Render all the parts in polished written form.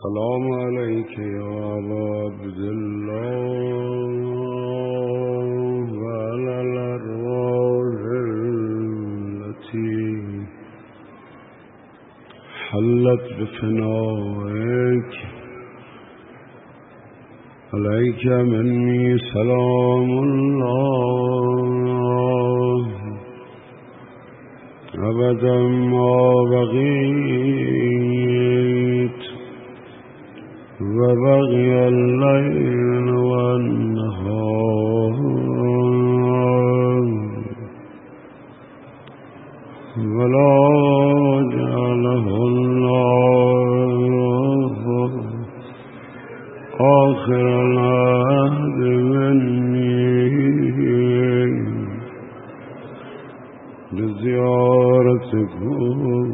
السلام عليك يا أبا عبد الله وعلى الأرواح التي حلت بفنائك عليك مني سلام الله أبدا ما بقيت وبقي الليل والنهار ولا جعله الله آخر العهد مني لزيارتكم.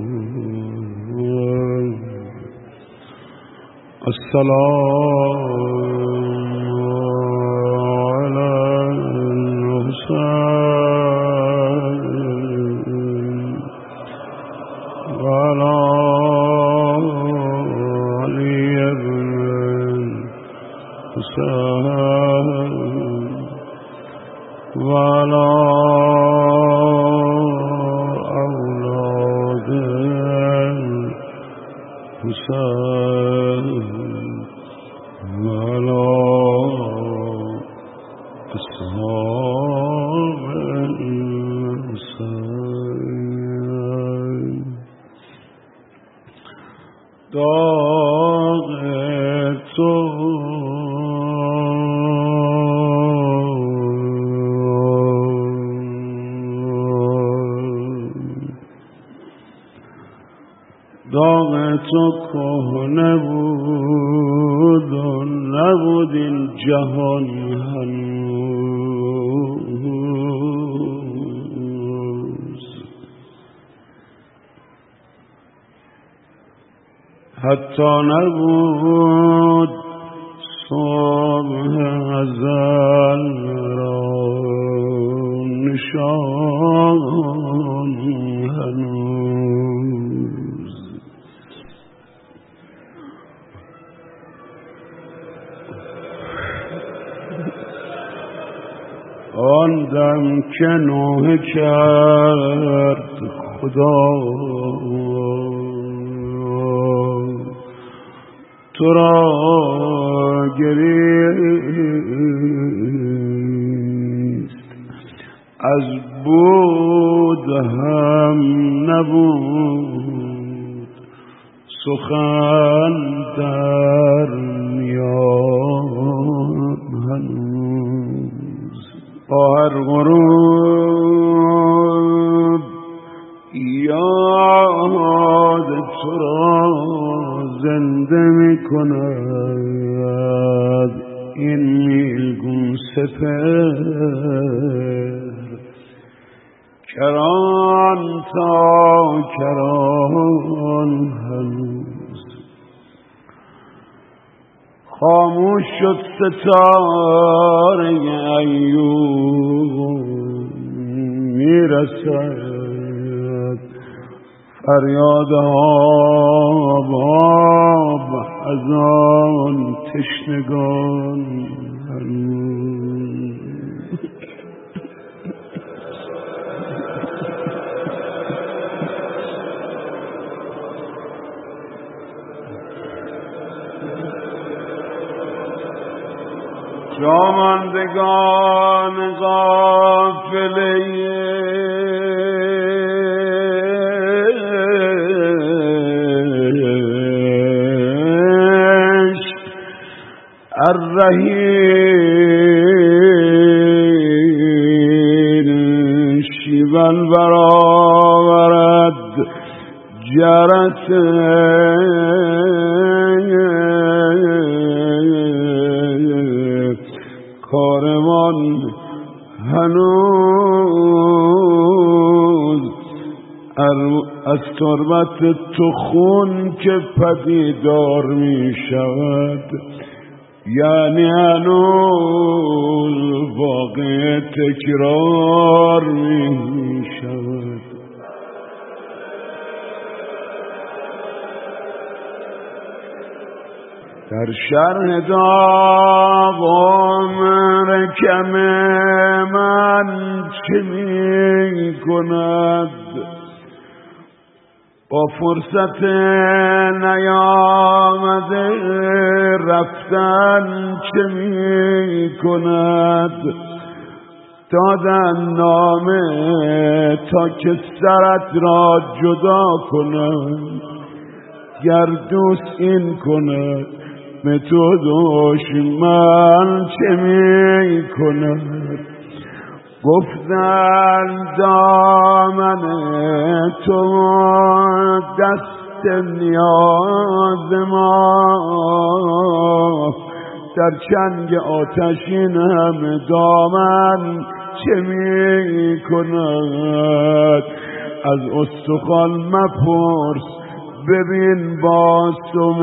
السلام على الحسين وعلى علي بن الحسين وعلى أولاد الحسين وعلى أصحاب الحسين. داغ تو کهنه بود و نبود این جهان هنوز، حتی نبود صبح ازل را نشان هنوز. آن دم که نوحه کرد خدا تو را گریست، از بود هم نبود سخن در میان هنوز. با هر غروب یاد تو را زنده می کند این نیلگون سپهر، کران تا کران هنوز. خاموش شد ستاره ایوب، میرسد فریاد آب از آن تشنگان هنوز. جاماندگان قافله الرحیل شیون برآورد جرس کاروان هنوز از تربت تو خون که پدیدار می شود، یعنی هنوز واقع تکرار می شود. در شرح داغ عمر کم من چه می کند؟ با فرصت نیامده رفتن چه می کند؟ دادن نامه تا که سرت را جدا کند، گر دوست این کند به تو دشمن چه می کند؟ گفتن دامن تو دست نیاز ما، در چنگ آتشین هم دامن چه می کند؟ از استخوان مپرس ببین با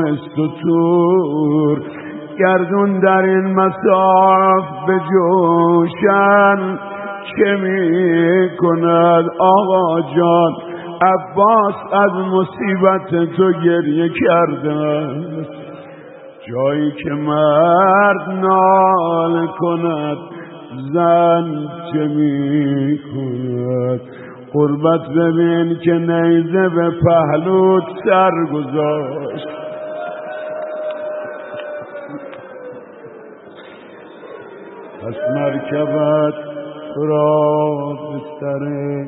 ستور، گردون در این مساف به جوشن چه می کند؟ آقا جان عباس از مصیبت تو گریه کرده، جایی که مرد نال کند زن چه می کند؟ قربت ببین که نیزه به پهلوت سر گذاشت، پس مرکبت تو را به سر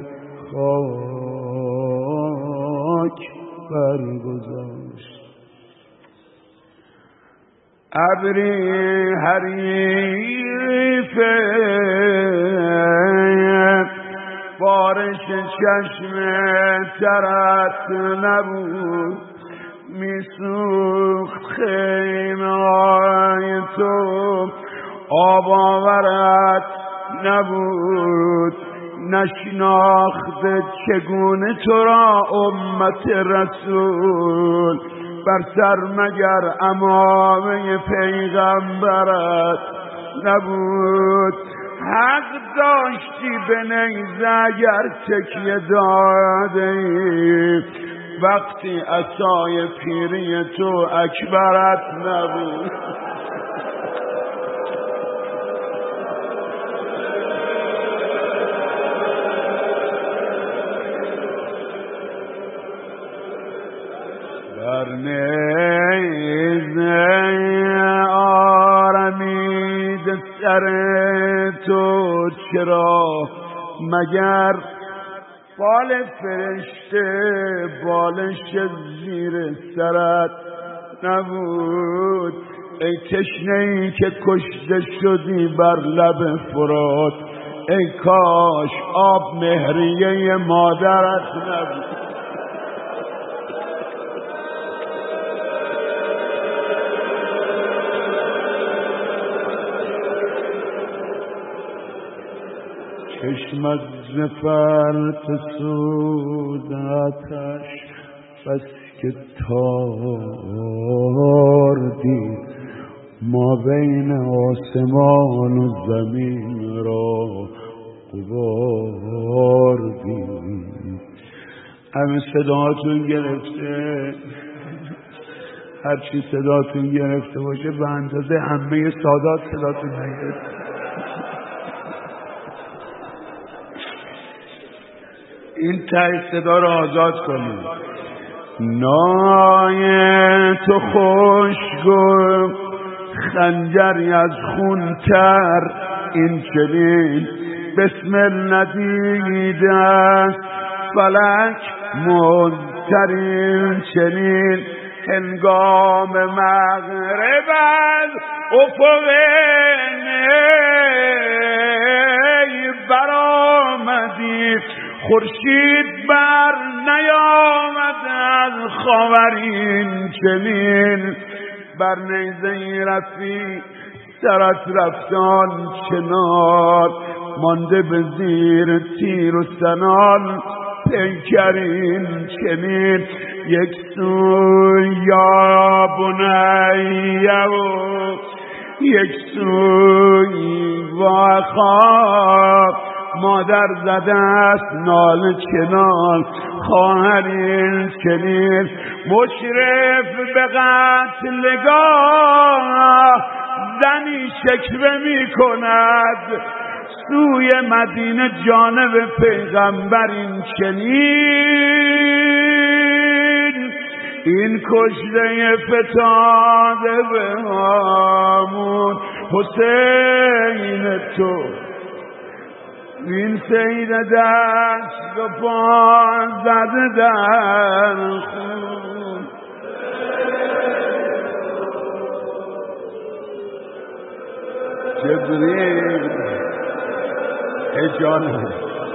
خاک برگذاشت. ابری حریفه بارش چشم ترت نبود، میسوخت خیمه های تو آب آورت نبود، نشناخت چگونه تو را امت رسول، بر سر مگر عمامه پیغمبرت نبود. حق داشتی به نیزه اگر تکیه دادی، وقتی عصای پیری تو اکبرت نبود. بر نیزه آرمید سر تو چرا؟ مگر بال فرشته بالش زیر سرت نبود؟ ای تشنه‌ای که کشته شدی بر لب فرات، ای کاش آب مهریه مادرت نبود. چشمت زفرت سودتش بس که تار دید، ما بین آسمان و زمین را غبار دید. همه صداتون گرفته، هرچی صداتون گرفته باشه به اندازه همه سادات صداتون نگرفته. این ته صدا را آزاد کنید. نای تو خوشگو خنجری از خون تر، این چنین بسمل ندیده است فلک منترین چنین. هنگام مغرب از افق نی برآمدی، خورشید بر نیامد از خاورین چنین. بر نیزه رفی سرت رفتان چنان، مانده به زیر تیر و سنان پیکرین چنین. یک سوی یا بنیه و یک سوی و خواب، مادر زده است ناله چنان خواهرین چنین. مشرف به قتلگاه زنی شکوه می کند سوی مدینه جانب پیغمبرین چنین این کشته فتاده به همون حسین تو این سید دست و پا زده در خون جبریل ای جانم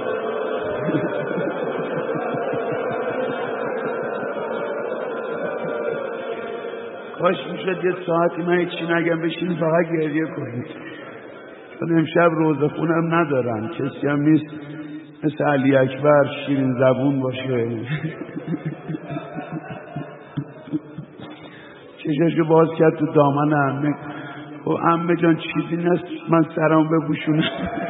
کاش میشد یه ساعتی من هیچی نگم بشین فقط گریه کنید چون امشب روزه خونم ندارم کسی هم نیست مثل علی اکبر شیرین زبون باشه چشاشو باز کرد تو دامن عمه و عمه جان چیزی نیست من سرم بپوشونم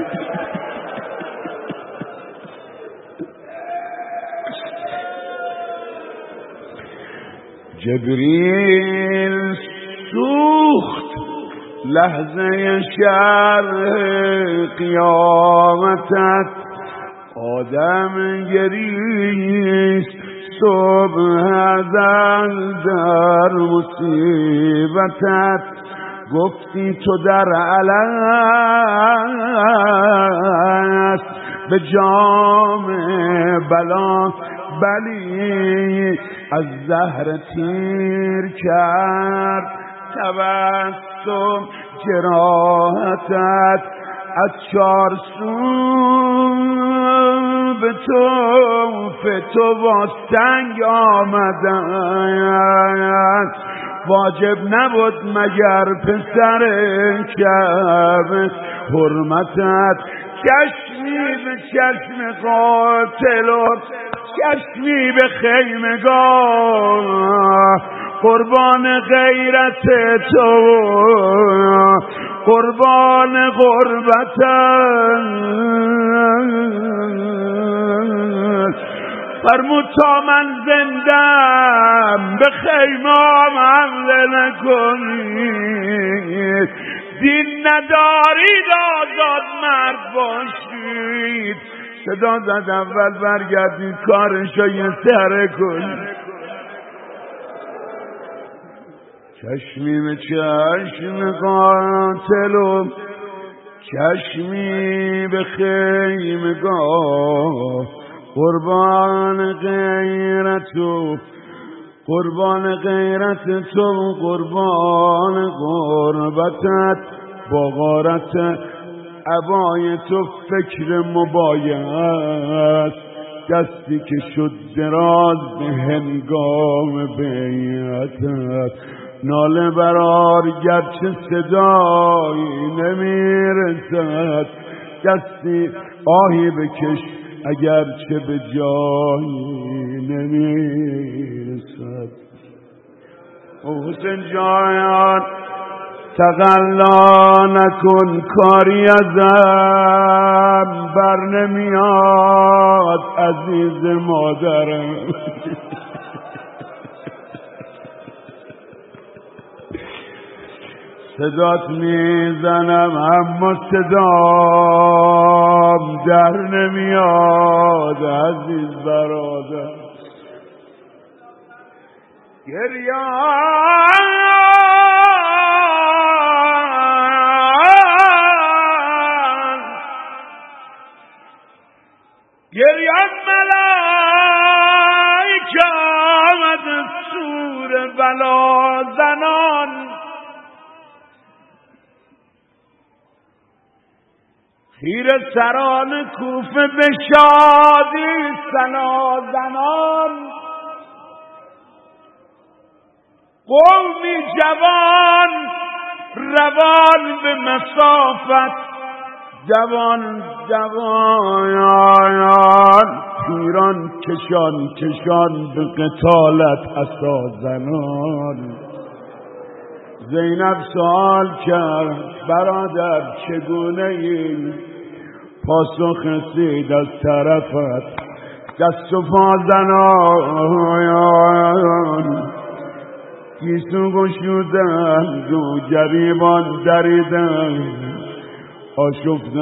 جبریل سوخت لحظه شرح قیامتت آدم گریست صبح ازل در مصیبتت گفتی تو در علت به جام بلا بلی از زهر تیر کرد تبسم جراحتت از چار سو به تو با سنگ آمدن واجب نبود مگر پسر کعبه حرمتت چشمی به چشم قاتل و چشمی به خیمگاه قربان غیرت تو قربان غربتت فرمود تا من زندم به خیمام حمله نکنید دین ندارید آزاد مرد باشید صدا زد اول برگردید کارشو یه سره کنید چشمی به چشم قاتل و چشمی به خیمگاه قربان غیرت و قربان غیرت تو قربان غربتت با غارت عبای تو فکر مبایعت دستی که شد دراز به هنگام بیعتت ناله برار گرچه صدایی نمیرسد دستی آهی بکش اگرچه به جایی نمیرسد او حسین جان تقلا نکن کاری ازم بر نمیاد عزیز مادرم صدات میزنم اما صدام در نمیاد عزیز برادر گریان ملائکه آمد سور بلا زنان خیره سران کوفه به شادی ثنا زنان قومی جوان روان به مسافت جوان پیران کشان به قتالت عصا زنان زینب سوال کرد برادر چگونه ای پاسخ رسید از طرفت دست و پا زنان گیسو گشودند و گریبان دریدند، آشفته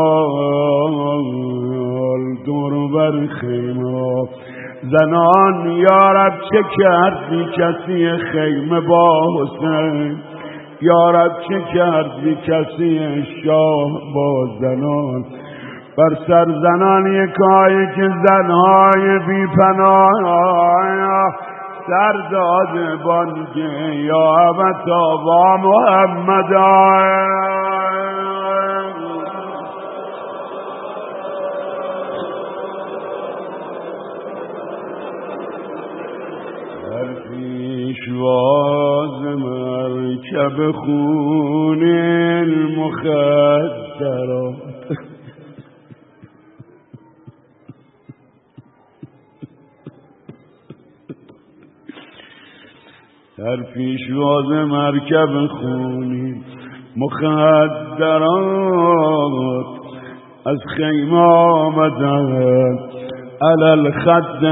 حال دور بر خیمه. زنان یارب چه کرد بی کسی خیمه با حسین، یارب چه کرد بی کسی شاه با زنان. بر سر زنان یکایی که زنهای بی پناه، سر داده بانگه یا ابتا با محمد. در پیشواز مرکب خون المخدرات، در پیشواز مرکب خونی مخدرات، از خیمه آمدند علی الخد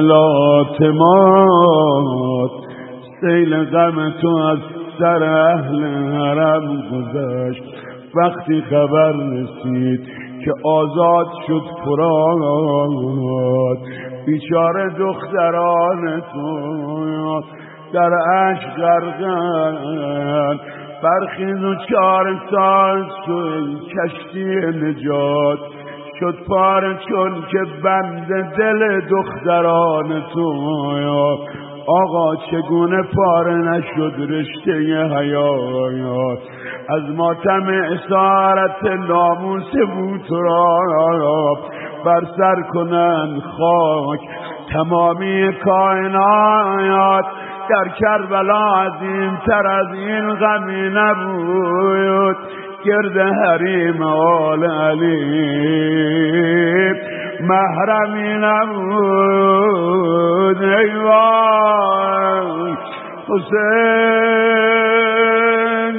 لاتمات. سیل غم تو از سر اهل حرم گذشت، وقتی خبر رسید که آزاد شد فرات. بیچاره دختران تو در عشق غرقند، برخیز و چاره ساز شد کشتی نجات. شد پاره چون که بند دل دختران تو. آقا چگونه پاره نشد رشته حیات، از ماتم اسارت ناموس بوتراب. بر سر کنند خاک تمامی کائنات. در کربلا عظیم‌تر از این غمی نبود، گرد حریم آل علی محرمی نبود. ای وای حسین،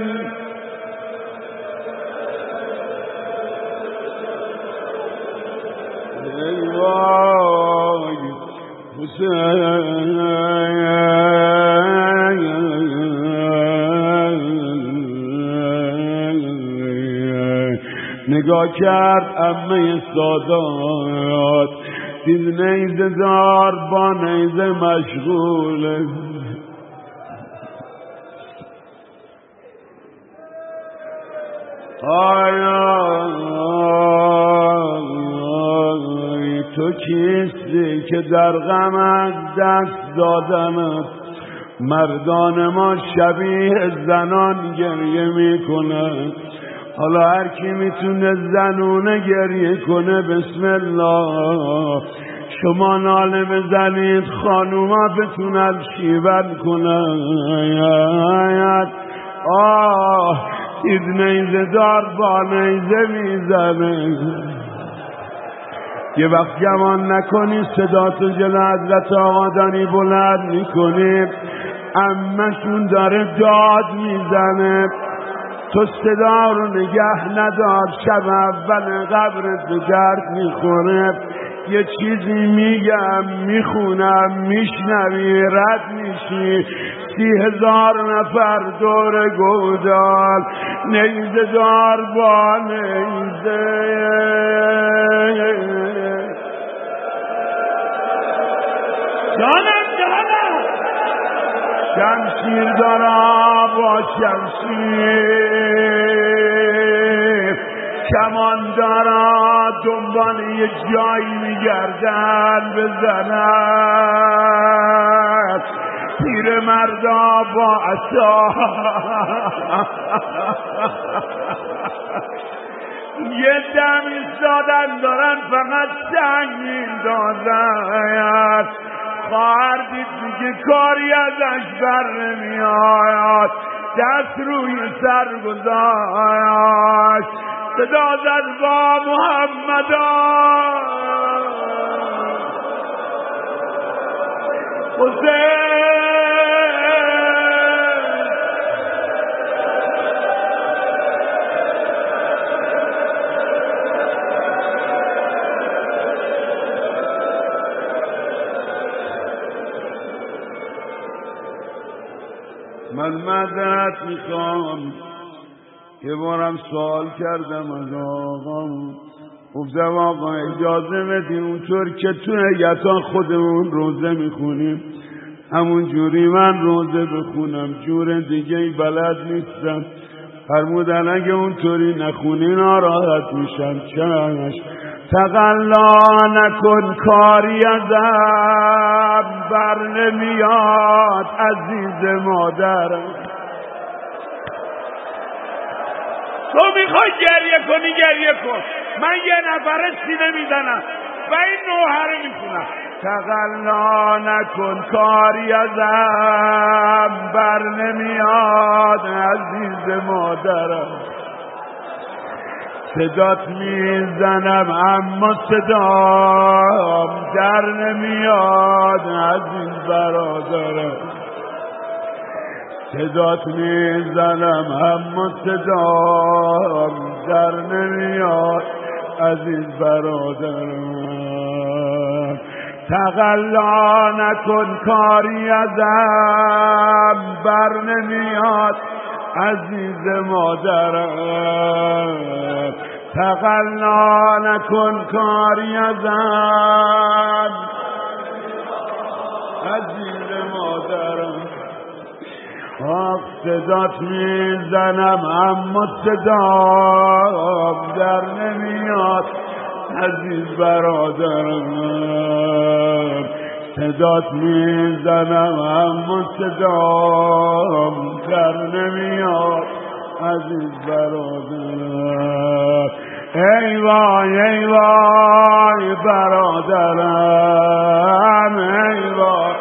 ای وای حسین. نگاه کرد عمه سادات، دید نیزه دار با نیزه مشغوله. آی تو کیستی که در غمت دست دادمت؟ مردان ما شبیه زنان گریه میکنند. حالا هر کی میتونه زنونه گریه کنه بسم الله. شما ناله بزنید خانوما بتونن شیون کنن. دید نیزه دار با نیزه میزنه. یه وقت گمان نکنی صدا تو جلو حضرت آقا دانی بلند میکنی، عمه‌شون داره داد میزنه. تو صدا رو نگه ندار، شب اول قبرت به درد میخوره. یه چیزی میگم میخونم میشنوی رد میشی. 30,000 نفر دور گودال، نیزه دار با نیزه. جانم شمشیر دارا با شمشیر، کمان دارا دنبال یه جایی میگردن بزنن. پیر مردا با عصا یه دم ایستادن دارن فقط سنگین دادن. خواهر دید دیگه کاری ازش بر نمیاد، دست روی سر گذاشت، صدا زد با محمدا. حسین من معذرت میخوام. یه بارم سوال کردم از آقام، گفتم آقا اجازه بدی اونطور که تو نیتان خودمون روزه میخونیم همون جوری من روزه بخونم، جور دیگه ای بلد نیستم. فرمودن اگه اونطوری نخونی ناراحت میشم. چش تقلا نکن کاری ازم بر نمیاد عزیز مادرم. تو میخوای گریه کنی گریه کن، من یه نفره سینه میزنم و این نوحه رو میخونم. تقلا نکن کاری ازم بر نمیاد عزیز مادرم. صدات میزنم اما صدام در نمیاد عزیز برادرم. صدات میزنم اما صدام در نمیاد عزیز برادرم. تقلا نکن کاری ازم بر نمیاد عزیز مادرم. تقلا نکن کاری ازم عزیز مادرم. آخ صدات میزنم اما صدام در نمیاد عزیز برادرم. صدات میزنم اما صدام در نمیاد عزیز برادرم. ای وای ای وای برادرم، ای وای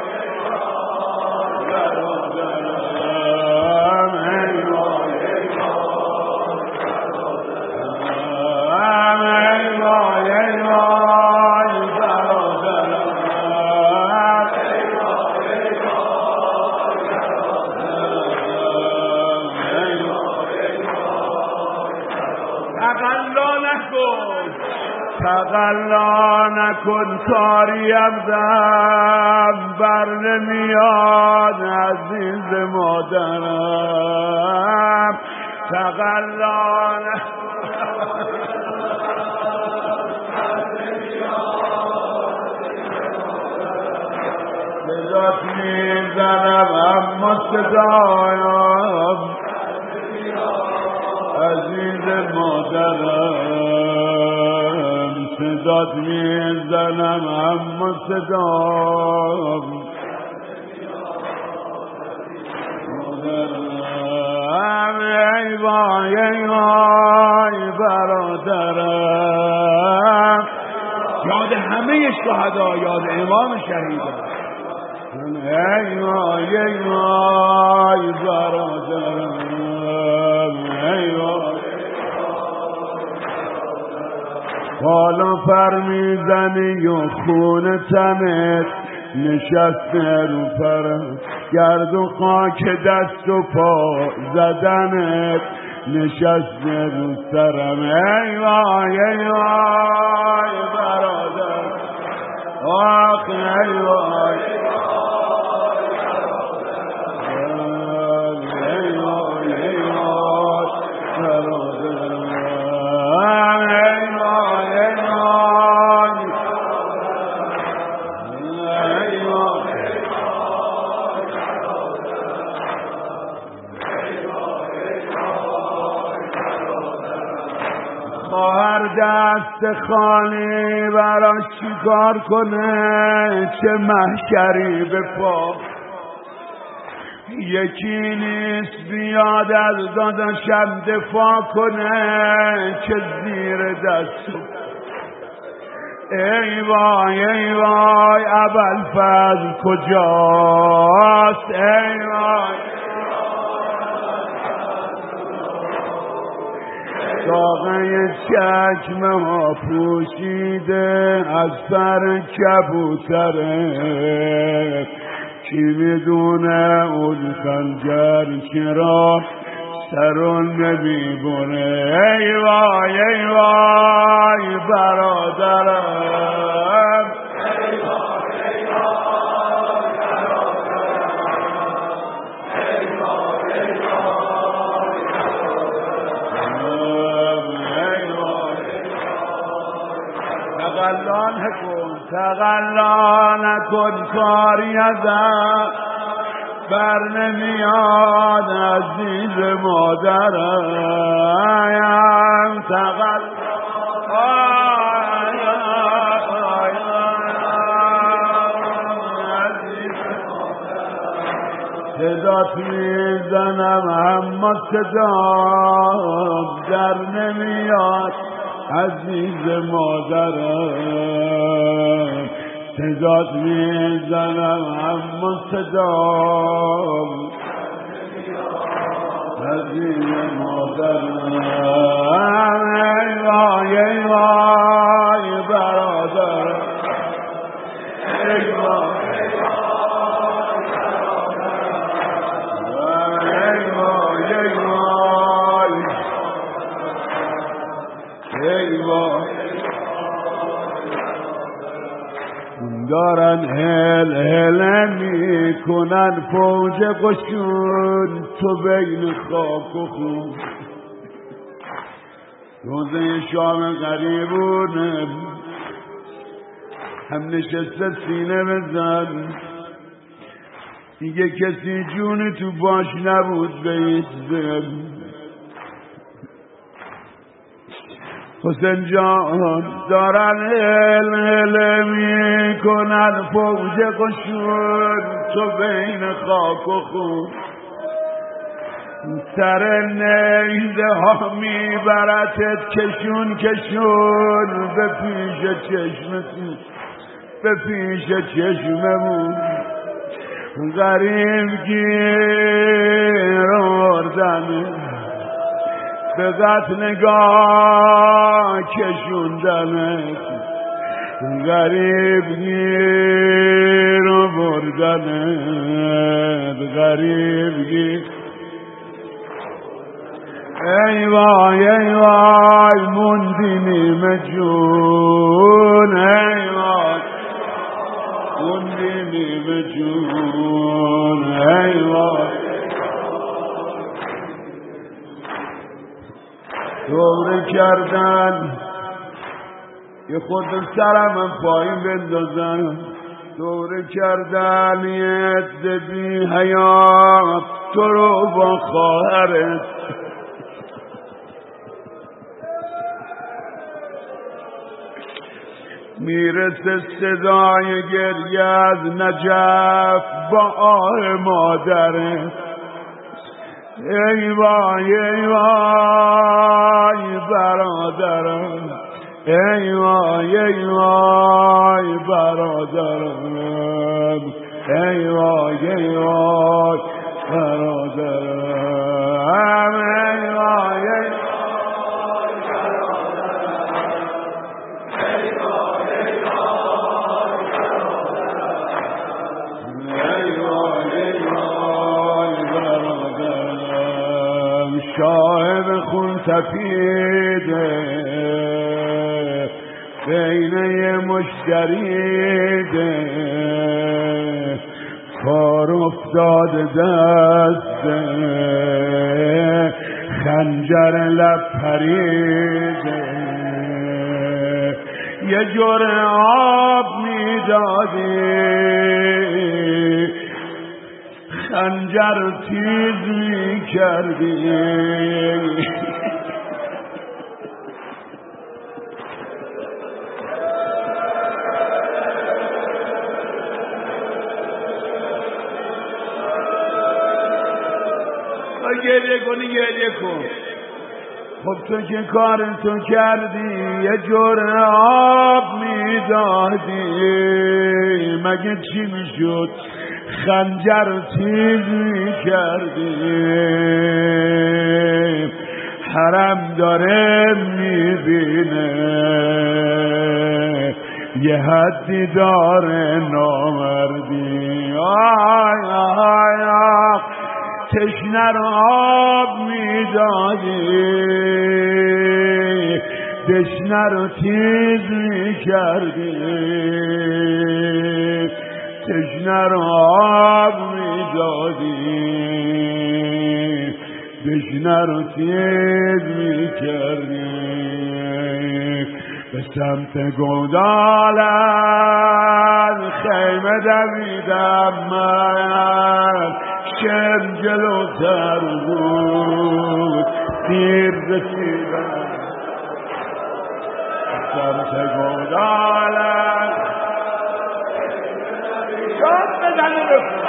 تقلا نکن کاری ازم بر نمیاد عزیز مادرم. تقلا صدات میزنم اما صدایم عزیز مادرم. صدات میزنم اما صدام مادرم. ای وای ای وای برادرم. یاد همه شهدا، یاد امام شهیدان. ای وای ای وای برادرم، ای وای. حالا پر میزنی و خون تنت نشسته رو پرم، گرد و خاک دست و پا زدنت نشسته رو سرم. ای وای ای وای برادر، آخ ای وای دست خالی براش چیکار کنه، چه محشری به پا. یکی نیست بیاد از داداشم دفاع کنه که زیر دستو. ای وای ای وای ابوالفضل کجاست؟ ای وای ساقه چکمه ها پوشیده از سر کبوتره، کی میدونه اون خنجر چرا سرون نمیبونه. ای وای ای وای برادرم، ای وای ای وای برادرم، ای وای نکن تقلا نکن کاری ازم بر نمیاد عزیز مادرم تقلا صدات میزنم اما صدام در نمیاد عزیز مادرم صدات میزنم اما صدام عزیز مادرم ای وای ای وای برادرم ای وای دارن هل هل میکنن فوج قشون تو بین خاک و خون روزه شام غریبون هم نشسته سینه بزن دیگه کسی جون تو باش نبود بیزم حسین جان دارن هل میکنن فوج قشون تو بین خاک و خون سر نیزه ها میبرتت کشون کشون به پیش چشمتون به پیش چشممون غریب گیر آوردن به قتلگاه کشوندنت غریب گیر آوردنت غریب گیر ای وای موندی نیمه جون ای وای موندی نیمه جون ای وای دوره کردن یه خود سرم پایین بندازن دوره کردن یه عده بی حیات تو رو با خواهرت میرسه صدای گریه از نجف با آه مادرت ای وای برادرم ای وای برادرم ای وای برادرم ای وای شاهد خون تپیده بین یه مشتریده کار افتاده دسته خنجر لب پریده یه جرعه آب میدادی خنجر تیز میکردی گریه کنی گریه کن خب تو که کارتو کردی یه جرعه آب میدادی مگه چی میشد خنجر تیز میکردی حرم داره میبینه یه حدی داره نامردی آی آی آی تشنه رو آب میدادی تشنه رو تیز میکردی تشنه رو آب میدادی تشنه رو تیز میکردی به سمت گودالن خیمه دویدم من، شم جلوتر بود دیر رسیدم. به سمت گودالن شد بزنه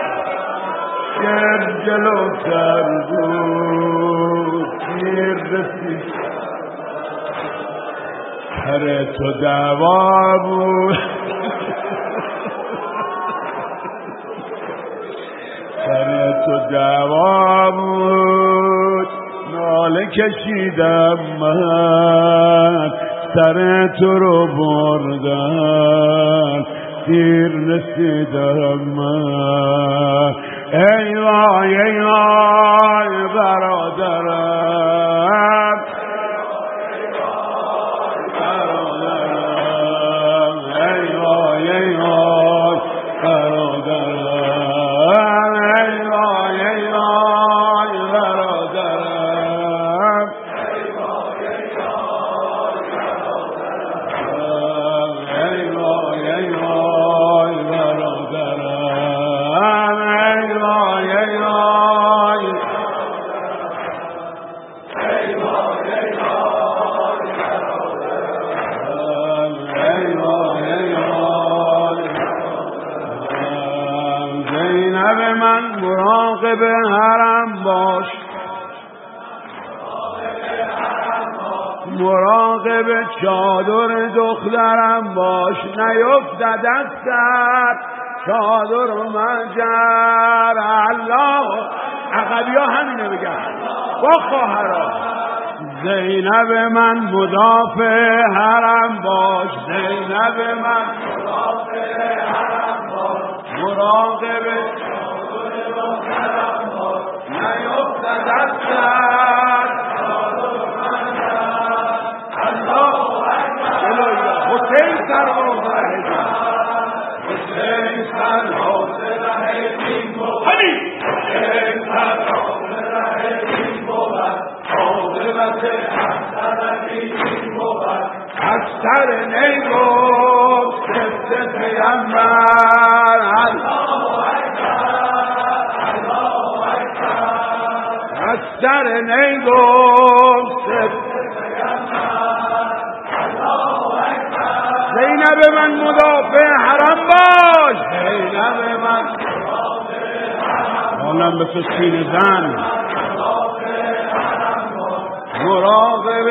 شم جلوتر بود دیر رسیدم. سر تو دعوا بود سر تو دعوا بود ناله کشیدم من، سر تو رو بردن دیر رسیدم من. ای وای ای وای برادرم، مراقب حرم باش، مراقب چادر دخترم باش، نیفتد از سر چادر مجر. الله عقبی ها همینه بگن با خواهرها. زینب من مدافع حرم باش، زینب من مدافع حرم باش، مراقب نیفتد از سر الله اکبر. حسین سر حوصله حسین سر حوصله دین بود، حسین سر حوصله دین بود، عاقبت احسن دین بود. از سر نیگفت سبت پیغمبر الله از سر نیگفت زینب من مدافع حرم باش، زینب من حالم به تو سینه زن مراقب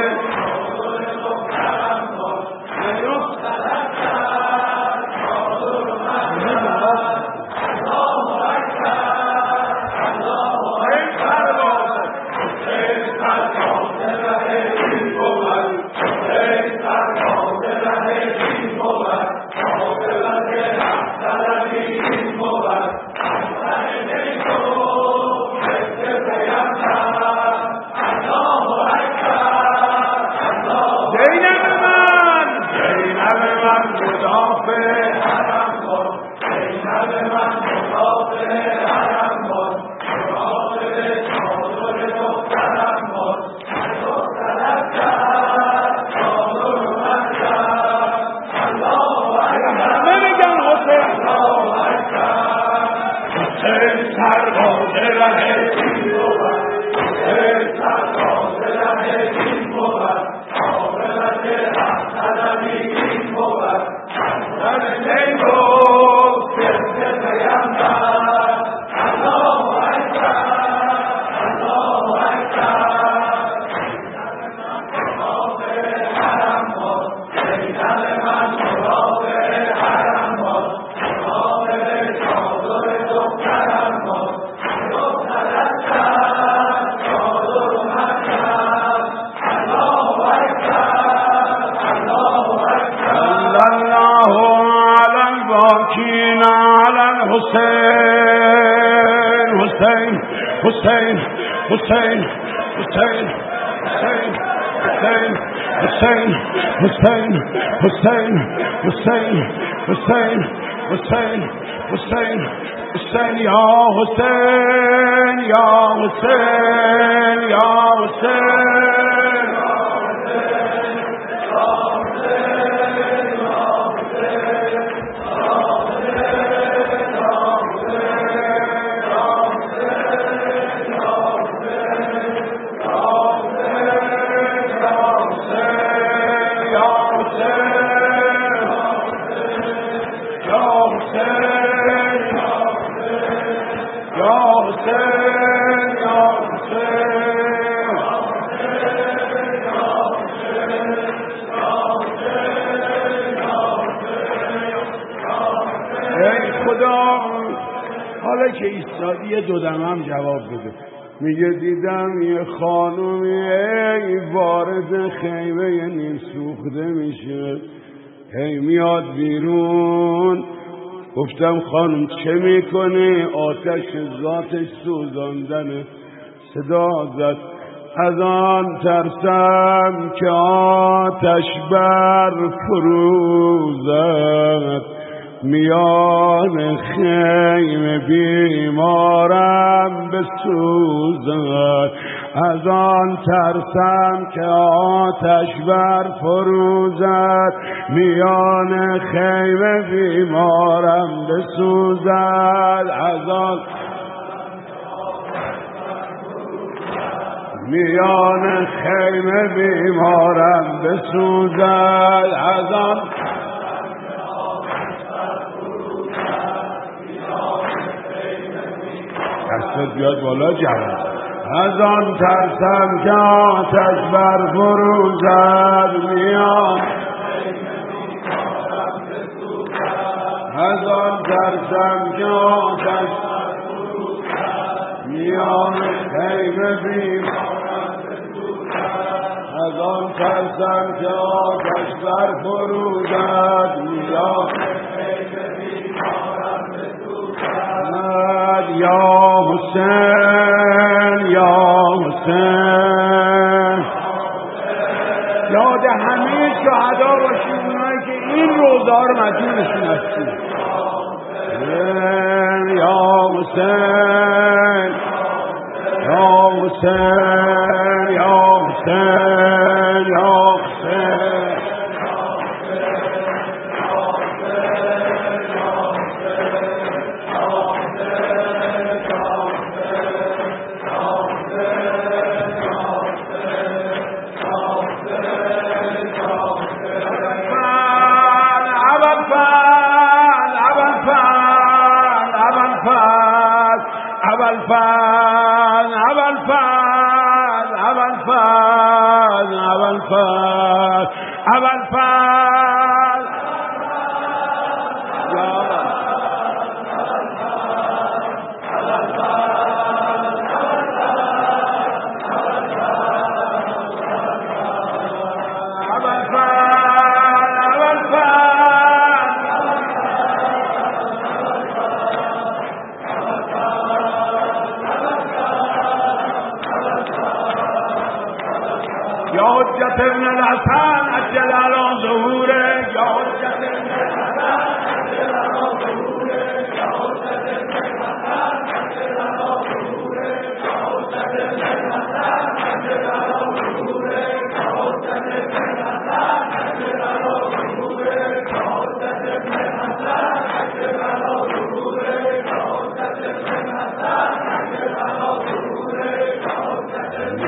حسین حسین حسین حسین حسین حسین حسین حسین حسین حسین حسین حسین یا حسین یا حسین یا حسین یا حسین حالا که ایستادی یه دودم هم جواب بده. میگه دیدم یه خانومی وارد خیمه نیم سوخته میشه، هی میاد بیرون. گفتم خانم چه میکنی؟ آتش ذاتش سوزاندنه. صدا زد از آن ترسم که آتش بر فروزد، میان خیمه بیمارم بسوزد. از آن ترسم که آتش بر فروزد، میان خیمه بیمارم بسوزد. از آن میان خیمه بیمارم بسوزد. از آن دستت بیاد بالا جوان. از آن ترسم که آتش بر فروزد، میان از آن ترسم که آتش میان خیمه بیمارم بسوزد. از آن ترسم که آتش بر فروزد، میان خیمه بیمارم بسوزد. یا حسین یا حسین، یاد همه شهدا باشید، اونایی که این روزا رو مدیونشون هستید. یا حسین یا حسین یا حسین یا حسین. ابن الحسن عجل على ظهوره، یا حجت ابن الحسن عجل على ظهوره، یا حجت ابن الحسن عجل على ظهوره، یا حجت ابن الحسن عجل على ظهوره، یا حجت ابن الحسن عجل على ظهوره، یا حجت ابن الحسن عجل على ظهوره، یا حجت ابن الحسن عجل على ظهوره، یا حجت ابن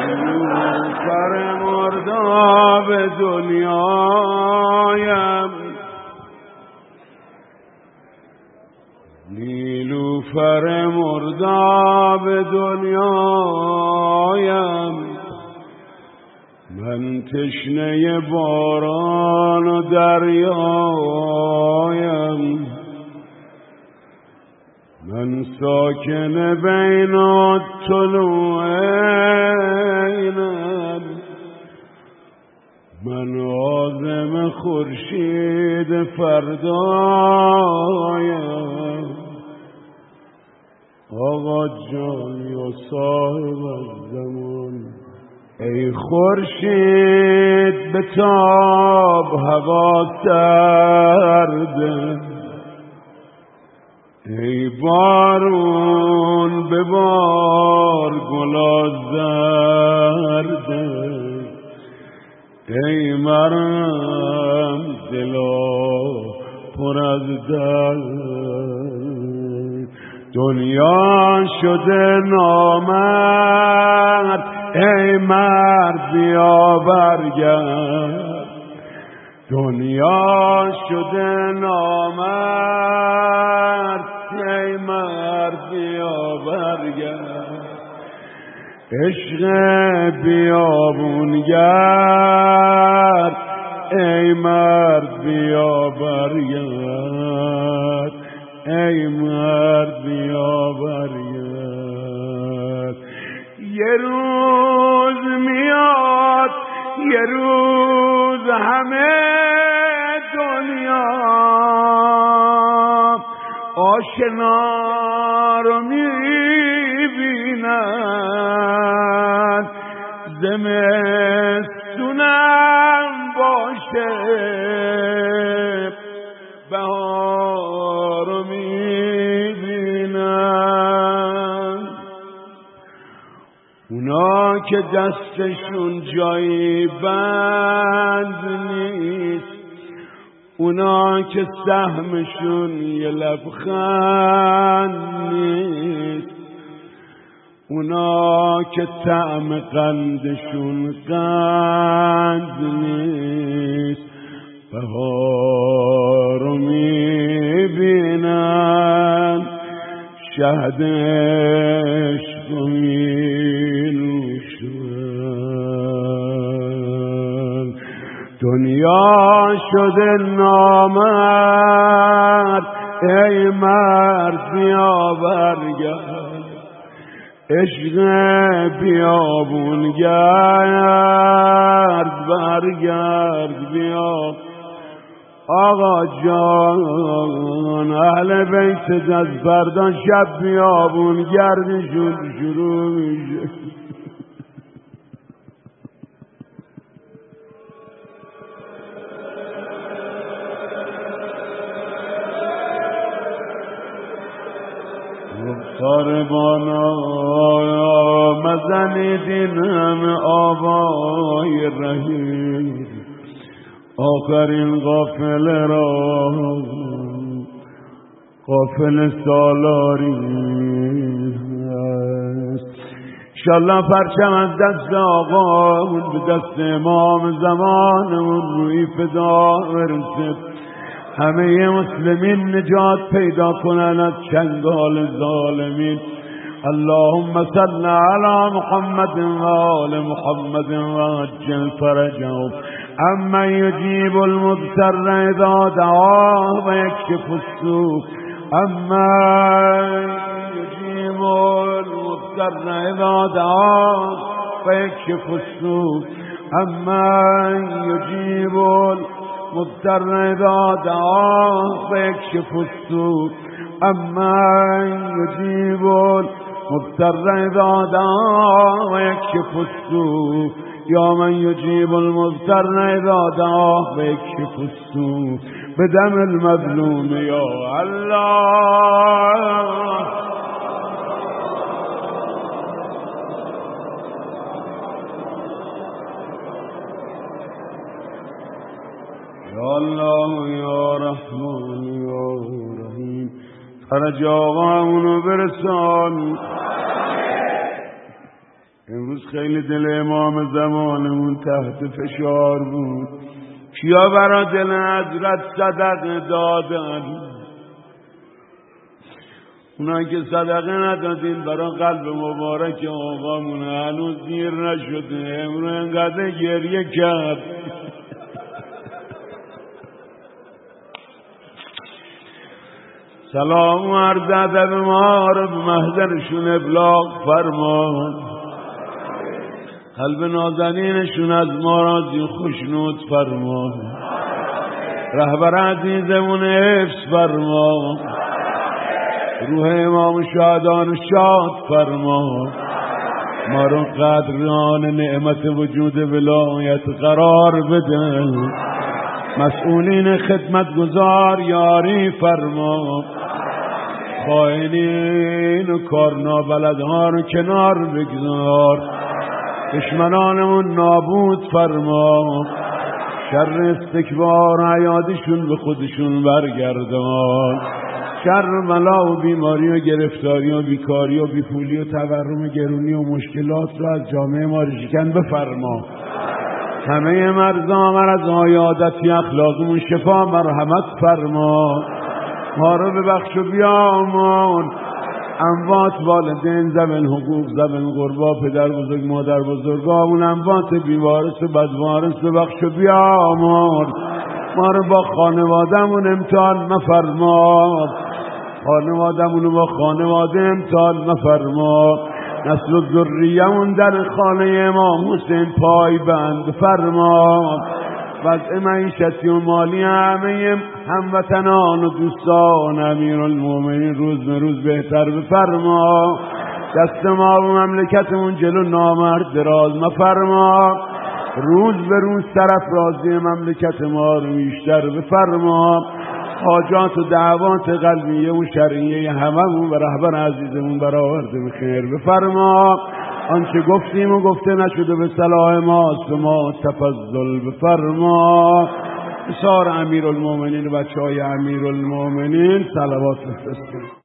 مرداب دنیایم، نیلوفر مرداب دنیایم، من تشنه باران و دریایم، من ساکن بین الطلوعین، من عازم خورشید فردایم. آقا جان یا صاحب الزمان، ای خورشید بتاب هوا سرده، ای بارون ببار گلا زرده، ای مرم دلا پر از درد، دنیا شده نامرد، ای مرد بیا برگرد، دنیا شده نامرد، ای مرد بیا برگرد، عشق بیابونگرد، ای مرد بیا برگرد، ای مرد بیا برگرد. یه روز میاد، یه روز همه دنیا آشنا رو میبینن، زمستونم باشه بهار رو میبینن. اونا که دستشون جایی بند نیست، اونا که سهمشون یه لبخند نیست، اونا که طعم قندشون قند نیست، بهارو میبینن، شهد عشق می‌نوشن. دنیا شده نامرد، ای مرد بیا برگرد. عشق بیابون گرد، برگرد بیا آقا جان. اهل بیت از فردا شب بیابون گردشون شروع میشه. ساربانا مزنیدین همه آوای رهی، آخرین قافله را قافل سالاری است. انشالله پرچم از دست آقامون به دست امام زمانمون روی فدا برسه، همه مسلمین نجات پیدا کنن از چنگال ظالمین. اللهم صل علی محمد و آل محمد و عجل فرجهم. اما یجیب المضطر اذا دعاه و یکشف السوء، اما یجیب المضطر اذا دعاه و یکشف السوء، اما یجیب المضطر اذا دعاه و یکشف السوء، اما یجیب المضطر اذا دعاه و یکشف السوء، یا من یجیب المضطر اذا دعاه و یکشف السوء بدم المظلوم یا الله. یا الله یا رحمان یا رحیم، فرج آقامونو برسان. امروز خیلی دل امام زمانمون تحت فشار بود. کیا برا دل حضرت صدقه دادن؟ اونایی که صدقه ندادین برا قلب مبارک آقامون هنوز دیر نشده. امروز انقدر گریه کرد. سلام و عرض ادب ما رو به محضرشون ابلاغ فرمان. قلب نازنینشون از ما راضی خوشنود فرمان. رهبر عزیزمون حفظ فرمان. روح امام شهدان شاد فرمان. ما رو قدران نعمت وجود ولایت قرار بده. مسئولین خدمتگزار یاری فرمان. خائنین و کارنابلدها رو کنار بگذار. دشمنانمون نابود فرما. شر استکبار عیادشون به خودشون برگردان. شر بلا و بیماری و گرفتاری و بیکاری و بیپولی و تورم و گرونی و مشکلات رو از جامعه ما شکن بفرما. همه مرضا مرضای عادتی اخلاقمون شفا مرحمت فرما. ما رو ببخش و بیامون. اموات والدین ذوی حقوق ذوی قربا پدر بزرگ مادر بزرگامون اموات بیوارث و بدوارث ببخش و بیامون. ما رو با خانوادهمون امتحان مفرما. خانوادمونو با خانواده امتحان مفرما، نسل و ذریه‌مون در خانه امام حسین پای بند فرما. وضع معیشتی و مالی همه هموطنان و دوستان امیرالمومنین روز به روز بهتر بفرما. دست ما و مملکتمون جلو نامرد دراز مفرما. روز به روز سرافرازی مملکت ما رو بیشتر بفرما. حاجات و دعوات قلبیه و شرعیه هممون و رهبر عزیزمون برآورده به خیر بفرما. آنچه گفتیم و گفته نشده به صلاح ماست و ما تفضل بفرما. بسیار امیرالمومنین و بچه‌های امیرالمومنین صلوات بفرستید.